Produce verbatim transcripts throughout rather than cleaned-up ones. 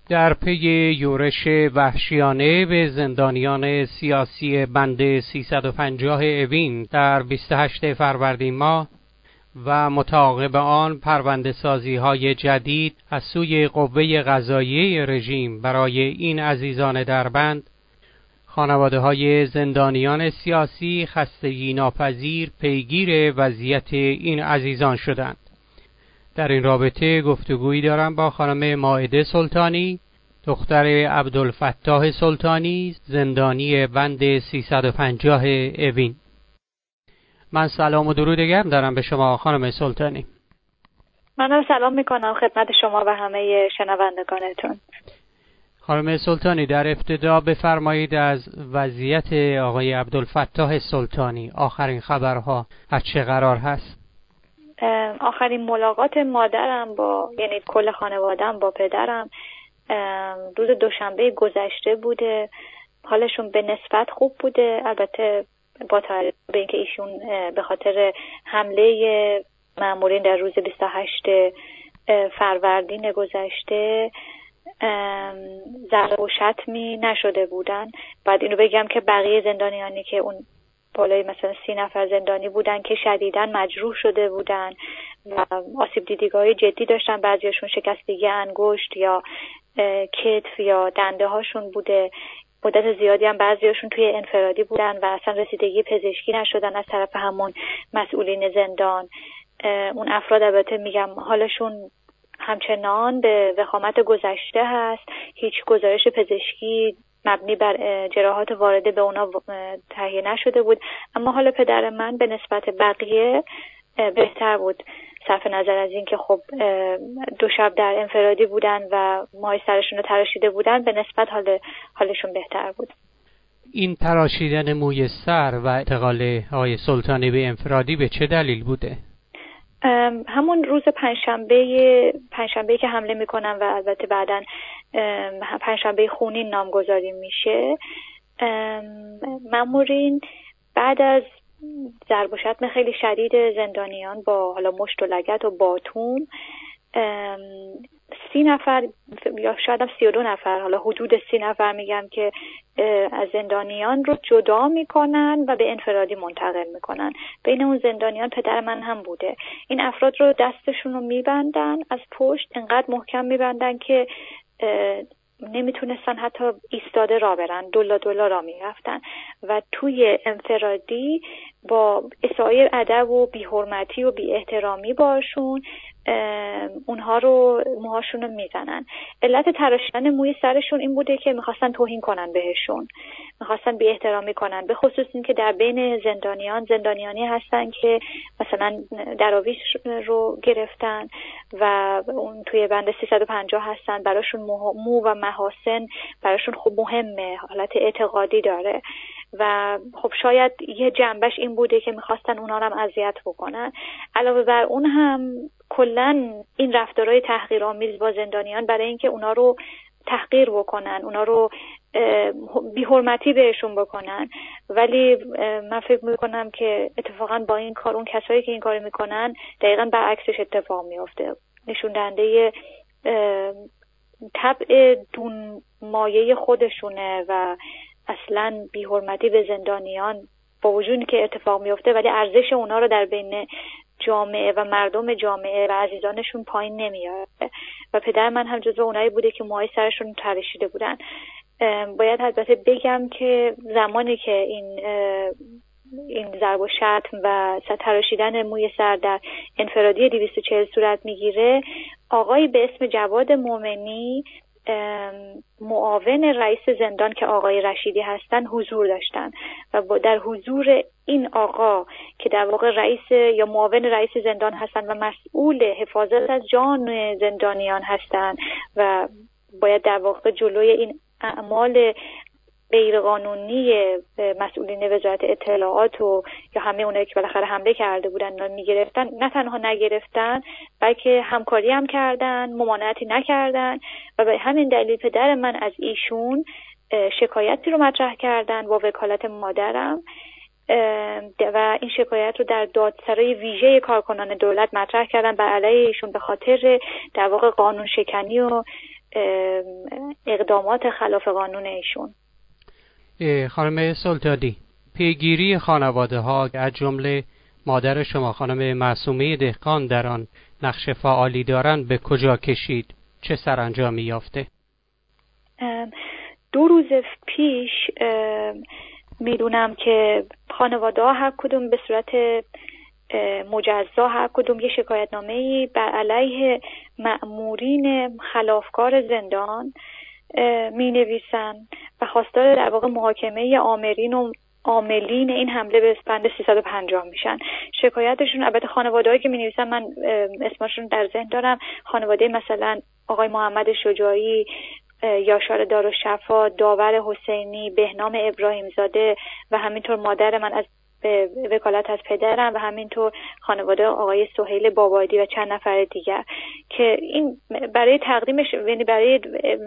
در پی یورش وحشیانه به زندانیان سیاسی بند سیصد و پنجاه اوین در بیست و هشتم فروردین ماه و متعاقب آن پرونده سازی های جدید از سوی قوه قضاییه رژیم برای این عزیزان در بند، خانواده های زندانیان سیاسی خستگی ناپذیر پیگیر وضعیت این عزیزان شدند. در این رابطه گفتگویی دارم با خانم مائده سلطانی، دختر عبدالفتاح سلطانی، زندانی بند سیصد و پنجاه اوین. من سلام و درود گرم دارم به شما خانم سلطانی. منم سلام میکنم خدمت شما و همه شنوندگانتون. خانم سلطانی، در ابتدا بفرمایید از وضعیت آقای عبدالفتاح سلطانی، آخرین خبرها از چه قرار هست؟ آخرین ملاقات مادرم با یعنی کل خانواده‌ام با پدرم روز دوشنبه گذشته بوده. حالشون به نسبت خوب بوده، البته با توجه به اینکه ایشون به خاطر حمله مامورین در روز بیست و هشتم فروردین گذشته ضرب و شتمی نشده بودن. بعد اینو بگم که بقیه زندانیانی که اون بالای مثلا سی نفر زندانی بودن که شدیداً مجروح شده بودن و آسیب دیدگاهی جدی داشتن، بعضیاشون شکستگی انگشت یا کتف یا دنده هاشون بوده، مدت زیادی هم بعضیاشون توی انفرادی بودن و اصلا رسیدگی پزشکی نشدن از طرف همون مسئولین زندان. اون افراد البته میگم حالشون همچنان به وخامت گذشته هست، هیچ گزارش پزشکی مبنی بر جراحات وارده به اونا تهیه نشده بود، اما حال پدر من به نسبت بقیه بهتر بود، صرف نظر از این که خب دو شب در انفرادی بودن و ماه سرشون رو تراشیده بودن، به نسبت حال حالشون بهتر بود. این تراشیدن موی سر و انتقال آقای سلطانی به انفرادی به چه دلیل بوده؟ همون روز پنجشنبه پنجشنبه که حمله میکنن و البته بعداً پنجشنبه خونین نامگذاری میشه، مامورین بعد از ضرب و شتم خیلی شدید زندانیان با حالا مشت و لگد و باتون، سی نفر یا شاید هم سی و دو نفر، حالا حدود سی نفر میگم که از زندانیان رو جدا میکنن و به انفرادی منتقل میکنن. بین اون زندانیان پدر من هم بوده. این افراد رو دستشون رو میبندن از پشت، انقدر محکم میبندن که نمیتونستن حتی ایستاده را برن، دولا دولا را میرفتن و توی انفرادی با اسایر ادب و بی‌حرمتی و بی احترامی باشون اونها رو موهاشون رو میزنن. علت تراشیدن موی سرشون این بوده که میخواستن توهین کنن بهشون، میخواستن بی احترامی کنن، به خصوص این که در بین زندانیان زندانیانی هستن که مثلا دراویش رو گرفتن و اون توی بند سیصد و پنجاه هستن، براشون مو و محاسن براشون خب مهمه، حالت اعتقادی داره و خب شاید یه جنبش این بوده که میخواستن اونا رو هم اذیت بکنن. علاوه بر اون هم کلن این رفتارهای تحقیرآمیز با زندانیان برای اینکه اونا رو تحقیر بکنن، اونا رو بی‌حرمتی بهشون بکنن، ولی من فکر میکنم که اتفاقا با این کار اون کسایی که این کار میکنن دقیقاً برعکسش اتفاق میفته، نشون دهنده طبع دون مایه خودشونه و اصلاً بی‌حرمتی به زندانیان با وجودی که اتفاق میفته ولی ارزش اونا رو در بین جامعه و مردم جامعه و عزیزانشون پایین نمیاره و پدر من هم جزو اونایی بوده که موهای سرشون تراشیده بودن. باید البته بگم که زمانی که این این ضرب و شتم و تراشیدن موی سر در انفرادی دویست و چهل صورت میگیره، آقایی به اسم جواد مومنی معاون رئیس زندان که آقای رشیدی هستن حضور داشتن و در حضور این آقا که در واقع رئیس یا معاون رئیس زندان هستن و مسئول حفاظت از جان زندانیان هستن و باید در واقع جلوی این اعمال غیرقانونی مسئولین وزارت اطلاعات و یا همه اونایی که بالاخره حمله کرده بودن میگرفتن، نه تنها نگرفتن بلکه همکاری هم کردن، ممانعتی نکردن و به همین دلیل پدر من از ایشون شکایتی رو مطرح کردن با وکالت مادرم و این شکایت رو در دادسرای ویژه کارکنان دولت مطرح کردن بر علیه ایشون به خاطر در واقع قانون شکنی و اقدامات خلاف قانون ایشون. خانم سلطانی، پیگیری خانواده ها از جمله مادر شما خانم معصومه دهقان در آن نقش فعالی دارند به کجا کشید؟ چه سرانجامی یافته؟ دو روز پیش میدونم که خانواده ها هر کدوم به صورت مجزا هر کدوم یه شکایتنامه‌ای بر علیه مأمورین خلافکار زندان می نویسن و خواستار در واقع محاکمه آمرین و عاملین این حمله به بند سیصد و پنجاه میشن. شکایتشون البته خانواده‌ای که می نویسن من اسمشون در ذهن دارم، خانواده مثلا آقای محمد شجاعی، یاشار دارالشفا، داور حسینی، بهنام ابراهیم زاده و همینطور مادر من از به وکالت از پدرم و همینطور خانواده آقای سهیل بابادی و چند نفر دیگر که این برای تقدیمش یعنی برای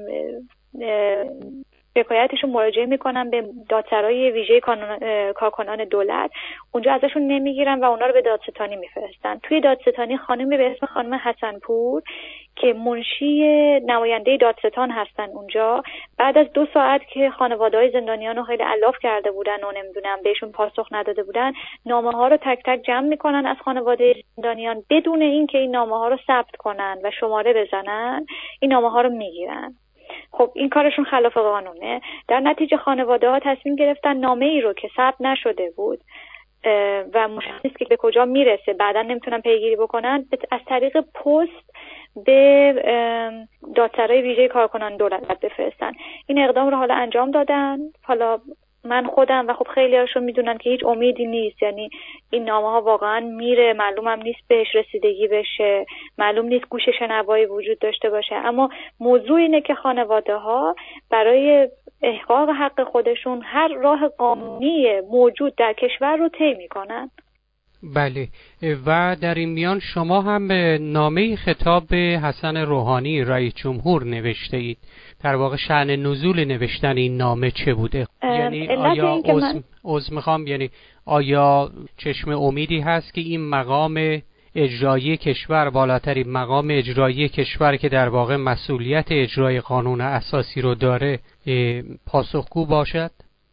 شکایتشون مراجعه میکنن به دادسرای ویژه کارکنان دولت. اونجا ازشون نمیگیرن و اونا رو به دادستانی میفرستن. توی دادستانی خانمی به اسم خانم حسنپور که منشی نماینده دادستان هستن اونجا، بعد از دو ساعت که خانواده‌های زندانیان رو خیلی الاف کرده بودن و نمیدونم بهشون پاسخ نداده بودن، نامه ها رو تک تک جمع میکنن از خانواده زندانیان بدون اینکه این نامه ها رو ثبت کنن و شماره بزنن، این نامه ها رو میگیرن. خب این کارشون خلاف قانونه. در نتیجه خانواده ها تصمیم گرفتن نامه ای رو که ثبت نشده بود و مشخص نیست که به کجا میرسه، بعدا نمیتونن پیگیری بکنن، از طریق پست به دادسرای ویژه کارکنان دولت بفرستن. این اقدام رو حالا انجام دادن. حالا من خودم و خب خیلی هاشون میدونن که هیچ امیدی نیست، یعنی این نامه ها واقعا میره، معلومم نیست بهش رسیدگی بشه، معلوم نیست گوش شنوایی وجود داشته باشه، اما موضوع اینه که خانواده ها برای احقاق حق خودشون هر راه قانونی موجود در کشور رو طی میکنن. بله، و در این میان شما هم به نامه خطاب به حسن روحانی رئیس جمهور نوشته اید. در واقع شأن نزول نوشتن این نامه چه بوده؟ یعنی آیا عذر عذر میخوام یعنی آیا چشم امیدی هست که این مقام اجرایی کشور، بالاترین مقام اجرایی کشور که در واقع مسئولیت اجرای قانون اساسی رو داره، پاسخگو باشد؟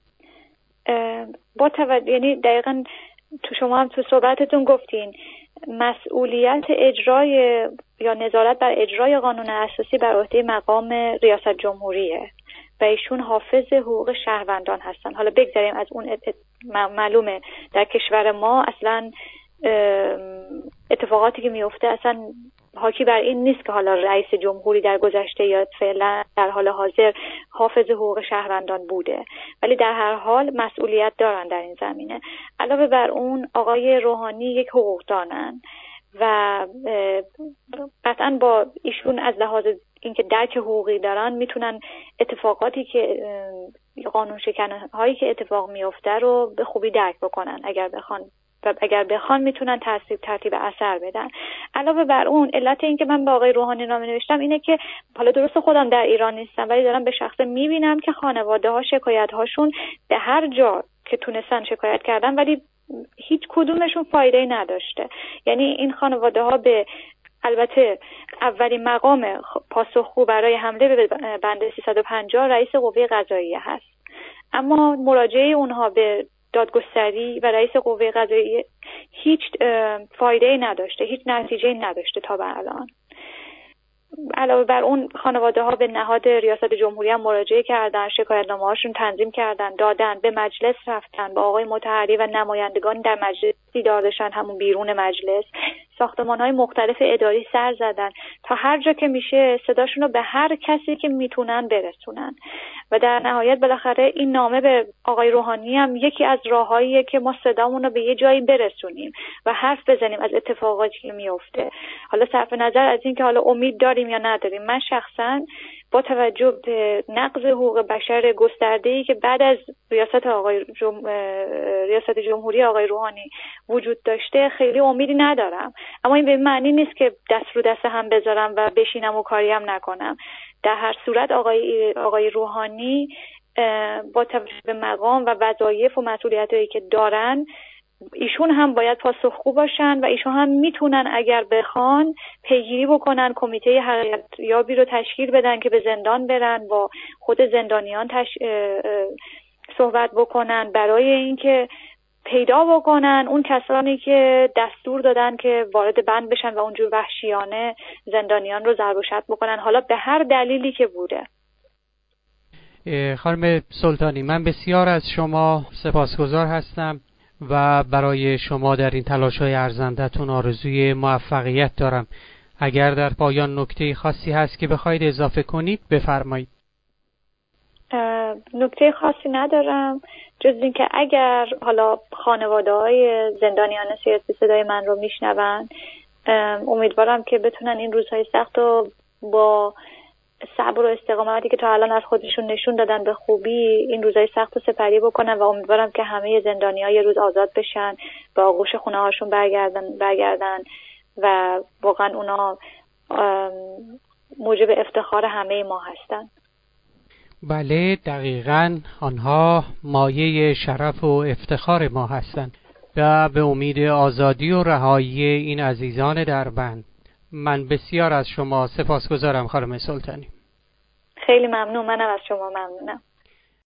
با توجه یعنی دقیقاً تو شما هم تو صحبتتون گفتین مسئولیت اجرای یا نظارت بر اجرای قانون اساسی بر عهده مقام ریاست جمهوریه و ایشون حافظ حقوق شهروندان هستن. حالا بگذاریم از اون معلومه در کشور ما اصلا اتفاقاتی که میفته اصلا حاکی بر این نیست که حالا رئیس جمهوری در گذشته یا فعلا در حال حاضر حافظ حقوق شهروندان بوده، ولی در هر حال مسئولیت دارن در این زمینه. علاوه بر اون آقای روحانی یک حقوقدانن و قطعا با ایشون از لحاظ اینکه درک حقوقی دارن میتونن اتفاقاتی که قانون شکنی که اتفاق میفته رو به خوبی درک بکنن اگر بخوان و اگر بخوان میتونن ترتیب ترتیب اثر بدن. علاوه بر اون علت این که من به آقای روحانی نامه نوشتم اینه که حالا درست خودم در ایران نیستم ولی دارم به شخصه میبینم که خانواده ها شکایت هاشون به هر جا که تونستن شکایت کردن ولی هیچ کدومشون فایده نداشته. یعنی این خانواده ها به البته اولین مقام پاسخگو برای حمله به بند سیصد و پنجاه رئیس قوه قضاییه هست، اما مراجعه اونها به دادگستری و رئیس قوه قضاییه هیچ فایده نداشته، هیچ نتیجه نداشته تا به الان. علاوه بر اون خانواده ها به نهاد ریاست جمهوری هم مراجعه کردن، شکایتنامه هاشون تنظیم کردن، دادن، به مجلس رفتن، با آقای مطهری و نمایندگان در مجلس دیدار داشتن، همون بیرون مجلس، ساختمان های مختلف اداری سر زدن تا هر جا که میشه صداشون رو به هر کسی که میتونن برسونن و در نهایت بالاخره این نامه به آقای روحانی هم یکی از راههاییه که ما صدامون رو به یه جایی برسونیم و حرف بزنیم از اتفاقاتی که میفته. حالا صرف نظر از این که حالا امید داریم یا نداریم، من شخصا با توجه به نقض حقوق بشر گسترده‌ای که بعد از ریاست آقای جم... ریاست جمهوری آقای روحانی وجود داشته خیلی امیدی ندارم، اما این به معنی نیست که دست رو دست هم بذارم و بشینم و کاری هم نکنم. در هر صورت آقای آقای روحانی با توجه به مقام و وظایف و مسئولیتایی که دارن ایشون هم باید پاسخگو باشن و ایشون هم میتونن اگر بخوان پیگیری بکنن، کمیته حقیقت یابی رو تشکیل بدن که به زندان برن، با خود زندانیان تش... صحبت بکنن برای اینکه پیدا بکنن اون کسانی که دستور دادن که وارد بند بشن و اونجور وحشیانه زندانیان رو ضرب و شتم بکنن، حالا به هر دلیلی که بوده. خانم سلطانی، من بسیار از شما سپاسگزار هستم و برای شما در این تلاش‌های ارزنده‌تون آرزوی موفقیت دارم. اگر در پایان نکته خاصی هست که بخواید اضافه کنید بفرمایید. نکته خاصی ندارم جز اینکه اگر حالا خانواده‌های زندانیان سیاسی صدای من رو میشنون، امیدوارم که بتونن این روزهای سخت رو با صبر و استقامتی که تا الان از خودشون نشون دادن به خوبی این روزهای سخت رو سپری بکنن و امیدوارم که همه زندانی‌ها یه روز آزاد بشن، به آغوش خونه‌هاشون برگردن برگردن و واقعا اونا موجب افتخار همه ما هستن. بله، دقیقاً آنها مایه شرف و افتخار ما هستند و به امید آزادی و رهایی این عزیزان در بند. من بسیار از شما سپاسگزارم خانم سلطانی. خیلی ممنون، منم از شما ممنونم.